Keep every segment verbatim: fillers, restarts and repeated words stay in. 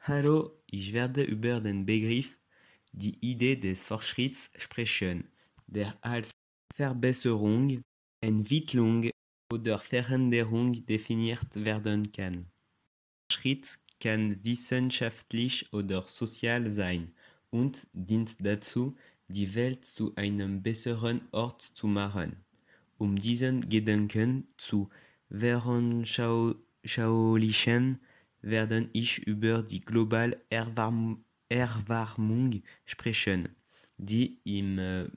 Hallo, ich werde über den Begriff die Idee des Fortschritts sprechen, der als Verbesserung, Entwicklung oder Veränderung definiert werden kann. Fortschritt kann wissenschaftlich oder sozial sein und dient dazu, die Welt zu einem besseren Ort zu machen. Um diesen Gedanken zu veranschaulichen, werde ich über die globale Erwarm Erwärmung sprechen, die im äh,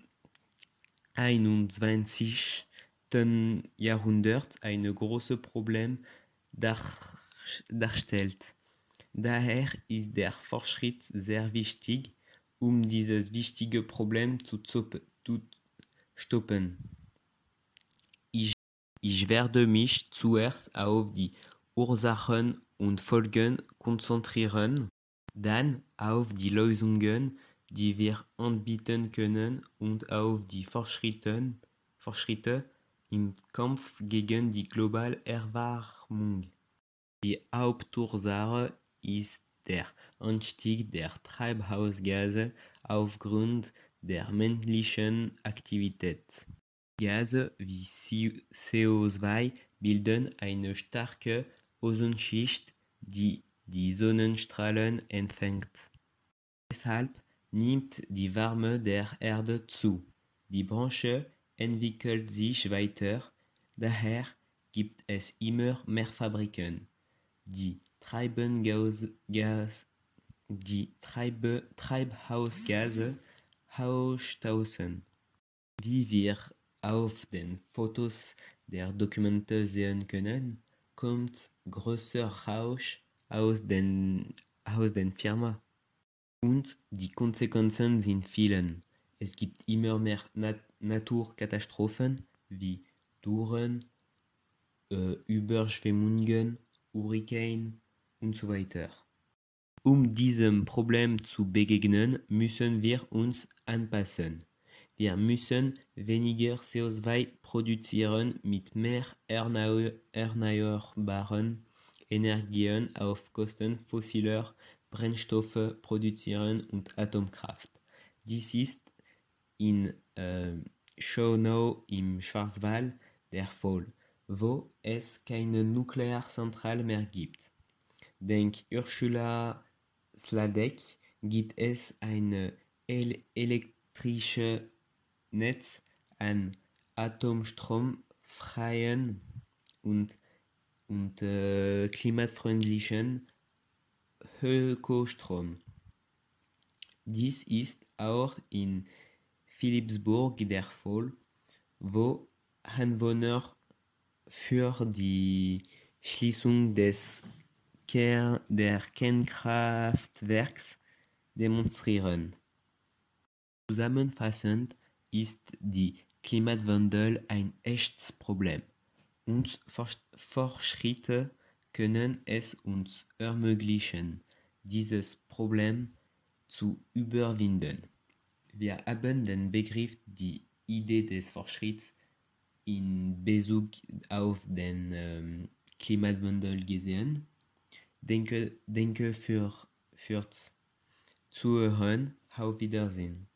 einundzwanzigsten Jahrhundert ein großes Problem dar darstellt. Daher ist der Fortschritt sehr wichtig, um dieses wichtige Problem zu, zu stoppen. Ich, ich werde mich zuerst auf die Ursachen und Folgen konzentrieren, dann auf die Lösungen, die wir anbieten können und auf die Fortschritte, Fortschritte im Kampf gegen die globale Erwärmung. Die Hauptursache ist der Anstieg der Treibhausgase aufgrund der menschlichen Aktivität. Gase wie C O zwei bilden eine starke Ozonschicht, die die Sonnenstrahlen empfängt. Deshalb nimmt die Wärme der Erde zu. Die Branche entwickelt sich weiter, daher gibt es immer mehr Fabriken, die Treibhausgase, die Treib Treibhausgase ausstoßen. Wie wir auf den Fotos der Dokumente sehen können, kommt großer Rauch aus den, aus den Firmen. Und die Konsequenzen sind vielen. Es gibt immer mehr Nat Naturkatastrophen wie Dürren, äh, Überschwemmungen, Hurrikanen und so weiter. Um diesem Problem zu begegnen, müssen wir uns anpassen. Wir müssen weniger C O zwei produzieren, mit mehr erneuerbaren Energien auf Kosten fossiler Brennstoffe produzieren und Atomkraft. Dies ist in äh, Schonau im Schwarzwald der Fall, wo es keine Nuklearzentrale mehr gibt. Dank Ursula Sladek gibt es ein el elektrisches Netz an atomstromfreien und, und äh, klimafreundlichen Ökostrom. Dies ist auch in Philipsburg der Fall, wo Anwohner für die Schließung des Ker der Kernkraftwerks demonstrieren. Zusammenfassend ist der Klimawandel ein echtes Problem, und Fortschritte können es uns ermöglichen, dieses Problem zu überwinden. Wir haben den Begriff die Idee des Fortschritts in Bezug auf den ähm, Klimawandel gesehen. Danke, danke für, fürs Zuhören. Auf Wiedersehen.